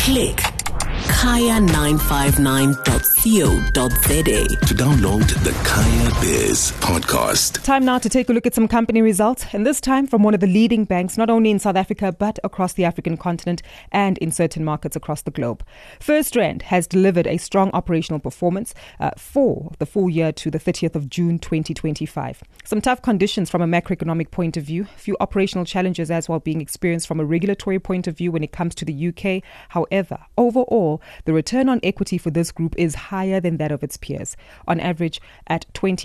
Click kaya959.co.za to download the Kaya Biz podcast. Time now to take a look at some company results, and this time from one of the leading banks, not only in South Africa, but across the African continent and in certain markets across the globe. FirstRand has delivered a strong operational performance for the full year to the 30th of June 2025. Some tough conditions from a macroeconomic point of view, few operational challenges as well being experienced from a regulatory point of view when it comes to the UK. However, overall, the return on equity for this group is higher than that of its peers, on average at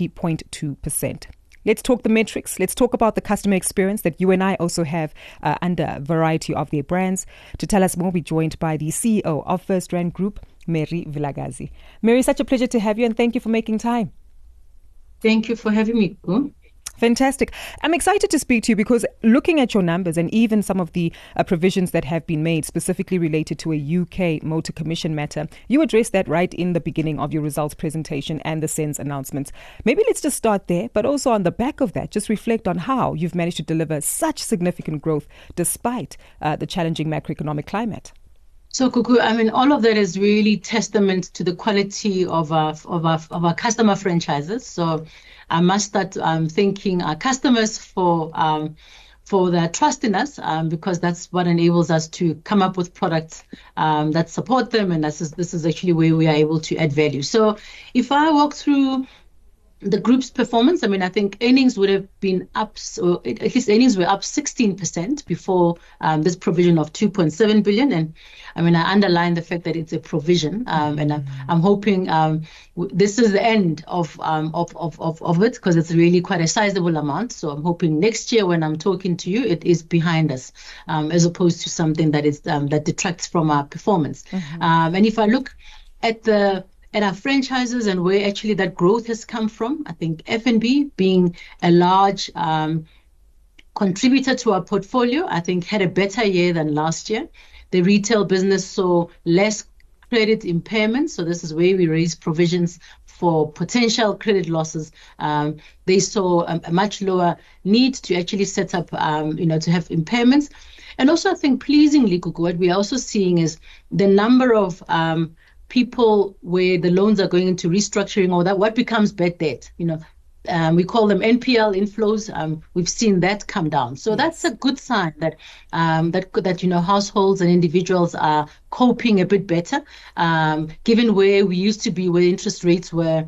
20.2%. Let's talk the metrics. Let's talk about the customer experience that you and I also have under a variety of their brands. To tell us more, we're joined by the CEO of FirstRand Group, Mary Vilakazi. Mary, such a pleasure to have you, and thank you for making time. Thank you for having me. Fantastic. I'm excited to speak to you because looking at your numbers and even some of the provisions that have been made specifically related to a UK motor commission matter, you addressed that right in the beginning of your results presentation and the SENS announcements. Maybe let's just start there, but also on the back of that, just reflect on how you've managed to deliver such significant growth despite the challenging macroeconomic climate. So, Kuku, I mean, all of that is really testament to the quality of our customer franchises. So I must start thanking our customers for their trust in us, because that's what enables us to come up with products that support them. And this is actually where we are able to add value. So if I walk through the group's performance, I mean, I think earnings would have been up, or at least earnings were up 16% before this provision of 2.7 billion. And I mean, I underline the fact that it's a provision, and I'm hoping this is the end of it, because it's really quite a sizable amount. So I'm hoping next year when I'm talking to you, it is behind us, as opposed to something that is that detracts from our performance. And if I look at our franchises and where actually that growth has come from, I think F&B being a large contributor to our portfolio, I think had a better year than last year. The retail business saw less credit impairments, so this is where we raise provisions for potential credit losses. They saw a much lower need to actually set up, to have impairments. And also, I think pleasingly, Kuku, what we are also seeing is the number of people where the loans are going into restructuring, or that what becomes bad debt, we call them NPL inflows. We've seen that come down, so that's a good sign that households and individuals are coping a bit better, given where we used to be, where interest rates were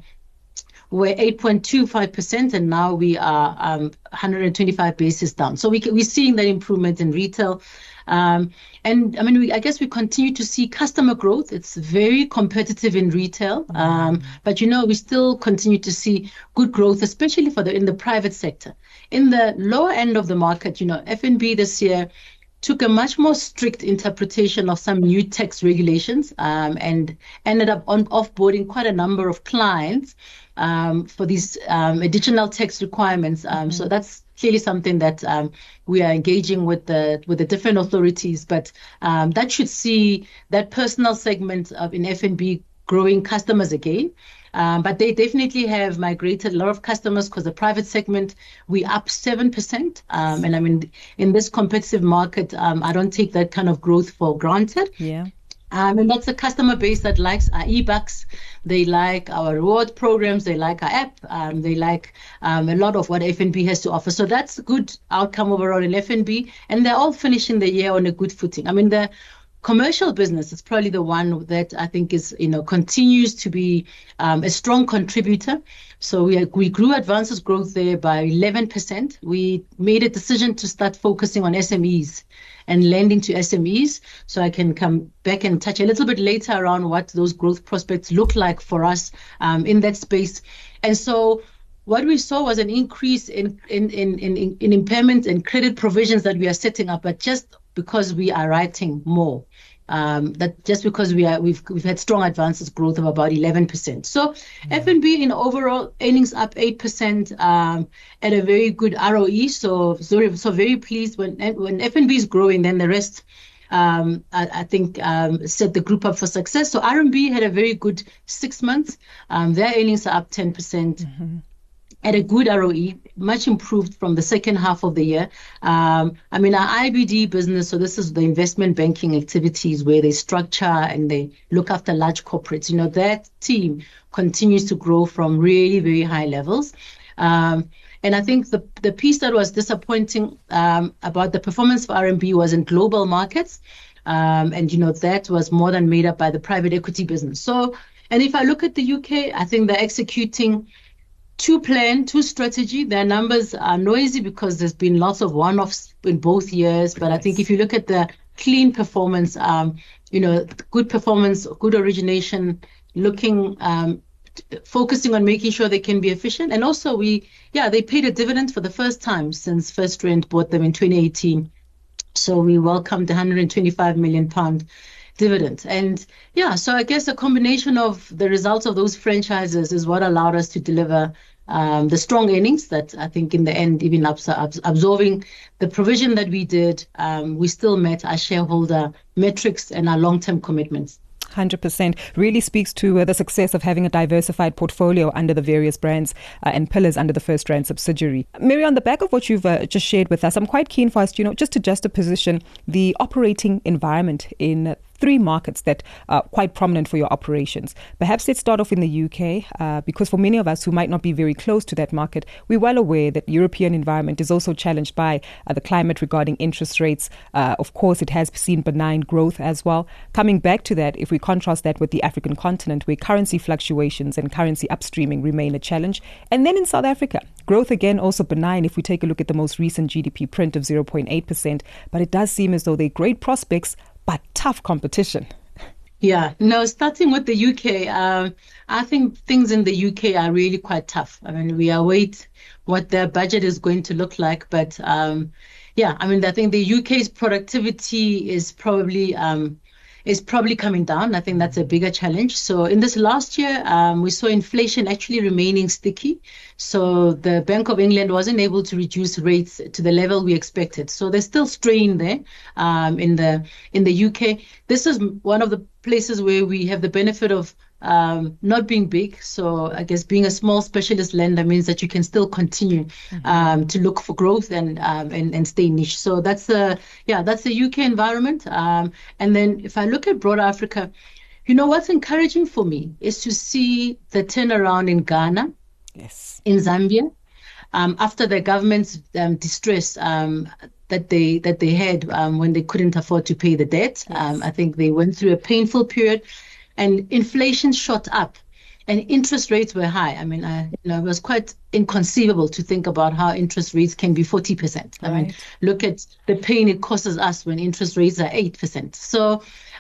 8.25%, and now we are 125 basis down. So we're seeing that improvement in retail. And I mean, I guess we continue to see customer growth. It's very competitive in retail, but we still continue to see good growth, especially in the private sector. In the lower end of the market, F&B this year took a much more strict interpretation of some new tax regulations, and ended up offboarding quite a number of clients for these additional tax requirements. So that's clearly something that we are engaging with the different authorities, but that should see that personal segment in F&B growing customers again. But they definitely have migrated a lot of customers, because the private segment, we up 7%. And I mean, in this competitive market, I don't take that kind of growth for granted. Yeah. And that's a customer base that likes our e-bucks. They like our reward programs. They like our app. They like a lot of what F&B has to offer. So that's a good outcome overall in F&B. And they're all finishing the year on a good footing. I mean, the commercial business is probably the one that I think is, continues to be a strong contributor. So we grew advances growth there by 11%. We made a decision to start focusing on SMEs and lending to SMEs. So I can come back and touch a little bit later around what those growth prospects look like for us in that space. And so what we saw was an increase in impairment and credit provisions that we are setting up, but just because we are writing more. That just because we've had strong advances growth of about 11%. So F&B in overall earnings up 8% at a very good ROE. So very pleased when F&B is growing, then the rest I think set the group up for success. So RMB had a very good 6 months. Their earnings are up 10%. at a good ROE, much improved from the second half of the year. Our IBD business, so this is the investment banking activities where they structure and they look after large corporates. That team continues to grow from really very high levels. And I think the piece that was disappointing about the performance of RMB was in global markets. That was more than made up by the private equity business. So, and if I look at the UK, I think they're executing two strategy. Their numbers are noisy because there's been lots of one-offs in both years. But I think if you look at the clean performance, good performance, good origination, focusing on making sure they can be efficient. And also they paid a dividend for the first time since FirstRand bought them in 2018. So we welcomed the £125 million dividend. And so I guess a combination of the results of those franchises is what allowed us to deliver the strong earnings that I think in the end, even absorbing the provision that we did, we still met our shareholder metrics and our long-term commitments. 100% really speaks to the success of having a diversified portfolio under the various brands and pillars under the FirstRand subsidiary. Mary, on the back of what you've just shared with us, I'm quite keen for us, just to position the operating environment in 3 markets that are quite prominent for your operations. Perhaps let's start off in the UK, because for many of us who might not be very close to that market, we're well aware that European environment is also challenged by the climate regarding interest rates. Of course, it has seen benign growth as well. Coming back to that, if we contrast that with the African continent, where currency fluctuations and currency upstreaming remain a challenge. And then in South Africa, growth again also benign if we take a look at the most recent GDP print of 0.8%. But it does seem as though there are great prospects, but tough competition. Yeah, no, starting with the UK, I think things in the UK are really quite tough. We await what their budget is going to look like. But I think the UK's productivity is probably coming down. I think that's a bigger challenge. So in this last year, we saw inflation actually remaining sticky. So the Bank of England wasn't able to reduce rates to the level we expected. So there's still strain there in the UK. This is one of the places where we have the benefit of not being big. So I guess being a small specialist lender means that you can still continue to look for growth and stay niche. So that's the UK environment. And then if I look at broader Africa, what's encouraging for me is to see the turnaround in Ghana, in Zambia, after the government's distress that they had when they couldn't afford to pay the debt. I think they went through a painful period. And inflation shot up and interest rates were high. It was quite inconceivable to think about how interest rates can be 40%. Right. Look at the pain it causes us when interest rates are 8%. So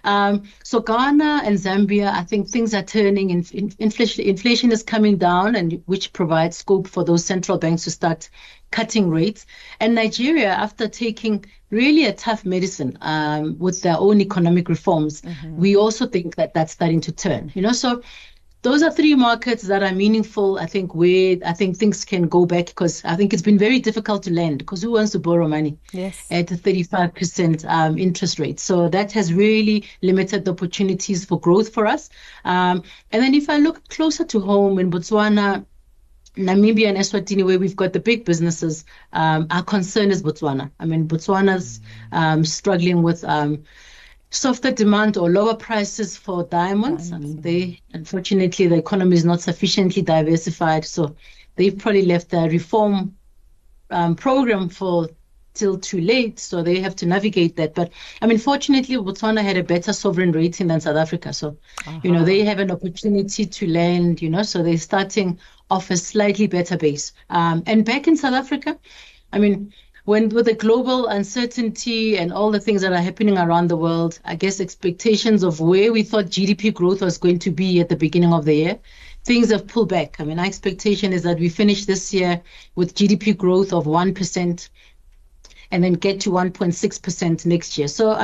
Ghana and Zambia, I think things are turning. Inflation is coming down, and which provides scope for those central banks to start cutting rates. And Nigeria, after taking really a tough medicine with their own economic reforms, we also think that that's starting to turn. So those are 3 markets that are meaningful, I think, where I think things can go back, because I think it's been very difficult to lend, because who wants to borrow money at a 35% interest rate? So that has really limited the opportunities for growth for us. And then if I look closer to home in Botswana, Namibia and Eswatini, where we've got the big businesses, our concern is Botswana. Botswana's struggling with softer demand or lower prices for diamonds. Unfortunately, the economy is not sufficiently diversified, so they've probably left their reform program till too late, so they have to navigate that. But fortunately, Botswana had a better sovereign rating than South Africa, so they have an opportunity to lend. So they're starting off a slightly better base. And back in South Africa, with the global uncertainty and all the things that are happening around the world, I guess expectations of where we thought GDP growth was going to be at the beginning of the year, things have pulled back. Our expectation is that we finish this year with GDP growth of 1% and then get to 1.6% next year. So,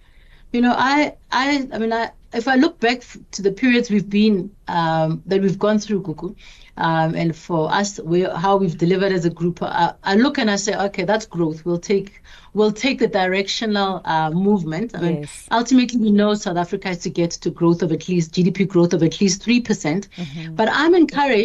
if I look back to the periods we've been, that we've gone through, Gugu, and for us, how we've delivered as a group, I look and I say, okay, that's growth. We'll take the directional movement. Ultimately, we know South Africa has to get to growth of at least GDP growth of at least 3%. But I'm encouraged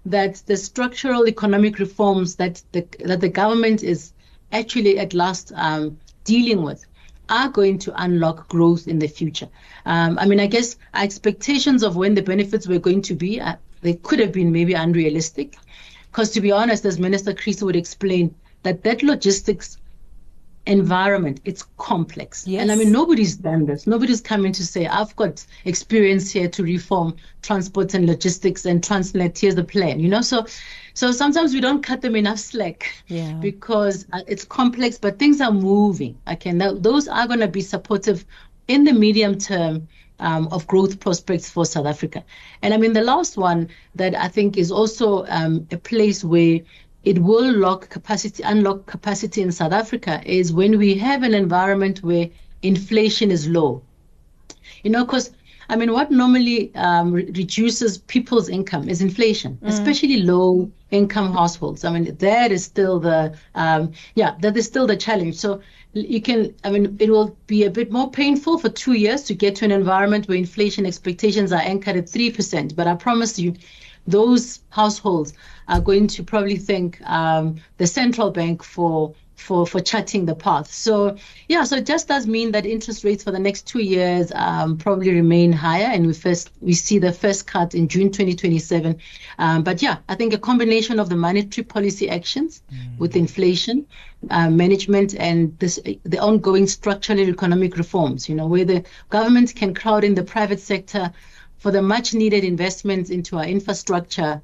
that the structural economic reforms that the government is actually at last dealing with are going to unlock growth in the future. I guess our expectations of when the benefits were going to be, they could have been maybe unrealistic. Because to be honest, as Minister Creasy would explain, that logistics environment, it's complex. Yes. And nobody's done this. Nobody's coming to say, I've got experience here to reform transport and logistics and Transnet, here's the plan, So sometimes we don't cut them enough slack because it's complex, but things are moving. Those are going to be supportive in the medium term of growth prospects for South Africa. And the last one that I think is also a place where it will unlock capacity in South Africa is when we have an environment where inflation is low. Because what normally reduces people's income is inflation, especially low income households. That is still that is still the challenge. So you can, it will be a bit more painful for 2 years to get to an environment where inflation expectations are anchored at 3%. But I promise you, those households are going to probably thank the central bank for charting the path. So it just does mean that interest rates for the next 2 years probably remain higher, and we see the first cut in June 2027. But I think a combination of the monetary policy actions with inflation management and the ongoing structural economic reforms, where the government can crowd in the private sector for the much needed investments into our infrastructure.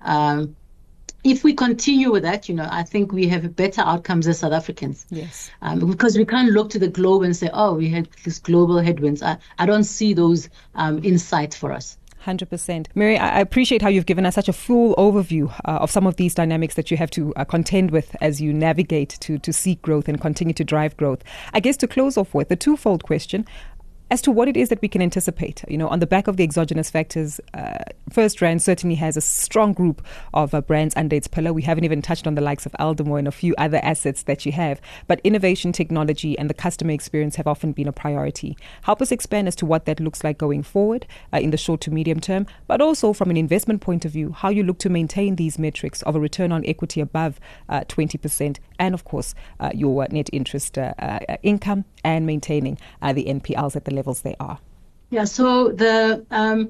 If we continue with that, I think we have better outcomes as South Africans. Yes. Because we can't look to the globe and say, we had these global headwinds. I don't see those in sight for us. 100%. Mary, I appreciate how you've given us such a full overview of some of these dynamics that you have to contend with as you navigate to seek growth and continue to drive growth. I guess to close off with, the twofold question as to what it is that we can anticipate. On the back of the exogenous factors, FirstRand certainly has a strong group of brands under its pillar. We haven't even touched on the likes of Aldermore and a few other assets that you have. But innovation, technology and the customer experience have often been a priority. Help us expand as to what that looks like going forward in the short to medium term, but also from an investment point of view, how you look to maintain these metrics of a return on equity above 20% and, of course, your net interest income and maintaining the NPLs at the levels they are. Yeah, so the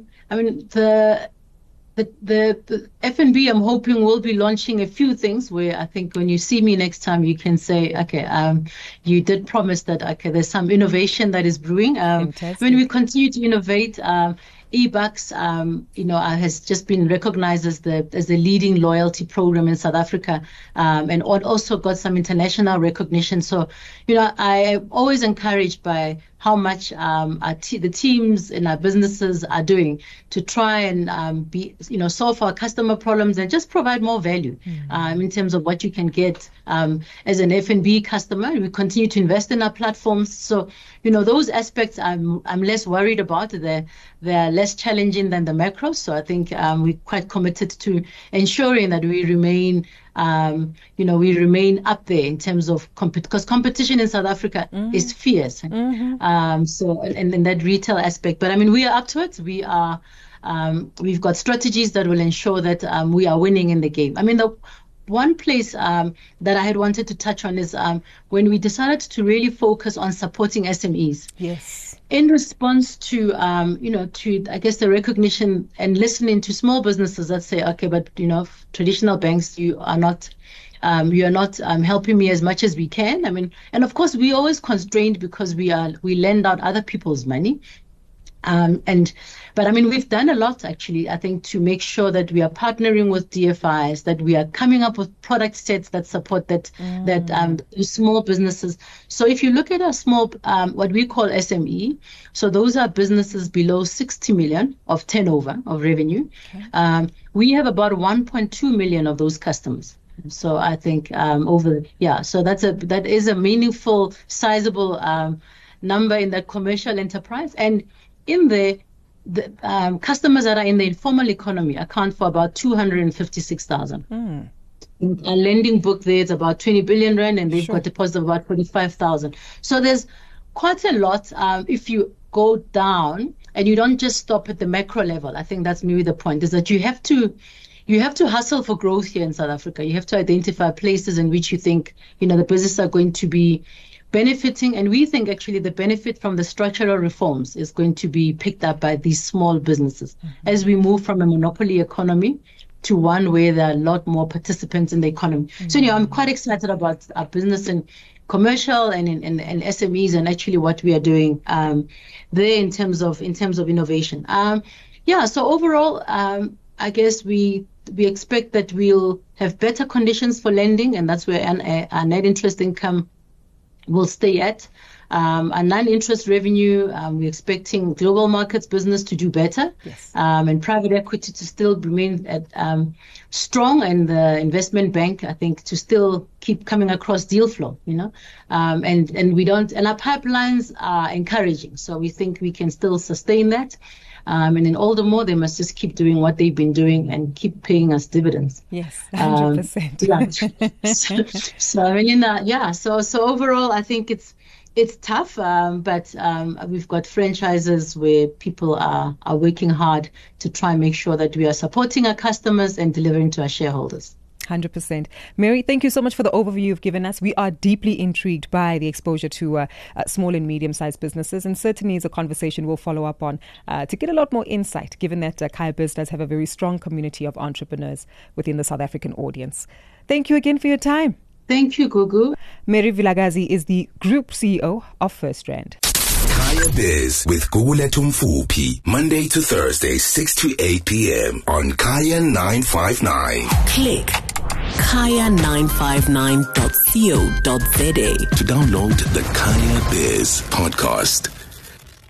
FNB, I'm hoping, will be launching a few things where I think when you see me next time, you can say, you did promise that, there's some innovation that is brewing. When we continue to innovate, eBucks, has just been recognized as the leading loyalty program in South Africa, and also got some international recognition. So, I am always encouraged by how much the teams in our businesses are doing to try and solve our customer problems and just provide more value in terms of what you can get as an FNB customer. We continue to invest in our platforms. So, those aspects I'm less worried about. They're less challenging than the macros. So I think we're quite committed to ensuring that we remain up there in terms of because competition in South Africa is fierce. So in that retail aspect, but we are up to it. We've got strategies that will ensure that we are winning in the game. The one place that I had wanted to touch on is when we decided to really focus on supporting SMEs. Yes. In response to, the recognition and listening to small businesses that say, but traditional banks, you are not helping me as much as we can. And of course, we always constrained because we lend out other people's money. But we've done a lot actually, I think, to make sure that we are partnering with DFIs, that we are coming up with product sets that support that small businesses. So if you look at our small, what we call SME, so those are businesses below 60 million of turnover of revenue. Okay. We have about 1.2 million of those customers. So I think so that is a meaningful, sizable number in that commercial enterprise. And in the customers that are in the informal economy account for about 256,000. Our lending book there is about 20 billion rand, and they've got deposits of about 45,000. So there's quite a lot if you go down and you don't just stop at the macro level. I think that's maybe the point, is that you have to you have to hustle for growth here in South Africa. You have to identify places in which you think, the businesses are going to be benefiting. And we think actually the benefit from the structural reforms is going to be picked up by these small businesses as we move from a monopoly economy to one where there are a lot more participants in the economy. So, I'm quite excited about our business and commercial and SMEs and actually what we are doing there in terms of innovation. So overall, I guess we expect that we'll have better conditions for lending, and that's where our net interest income will stay at. Our non-interest revenue, we're expecting global markets business to do better, and private equity to still remain at strong, and the investment bank, I think, to still keep coming across deal flow, and our pipelines are encouraging, so we think we can still sustain that. And then all the more, they must just keep doing what they've been doing and keep paying us dividends. Yes, 100%. So overall, I think it's tough, but we've got franchises where people are working hard to try and make sure that we are supporting our customers and delivering to our shareholders. 100%. Mary, thank you so much for the overview you've given us. We are deeply intrigued by the exposure to small and medium-sized businesses, and certainly is a conversation we'll follow up on to get a lot more insight, given that Kaya Biz does have a very strong community of entrepreneurs within the South African audience. Thank you again for your time. Thank you, Gugu. Mary Vilakazi is the Group CEO of FirstRand. Kaya Biz with Gugulethu Mfuphi, Monday to Thursday, 6 to 8 p.m. on Kaya 959. Click kaya959.co.za to download the Kaya Biz podcast.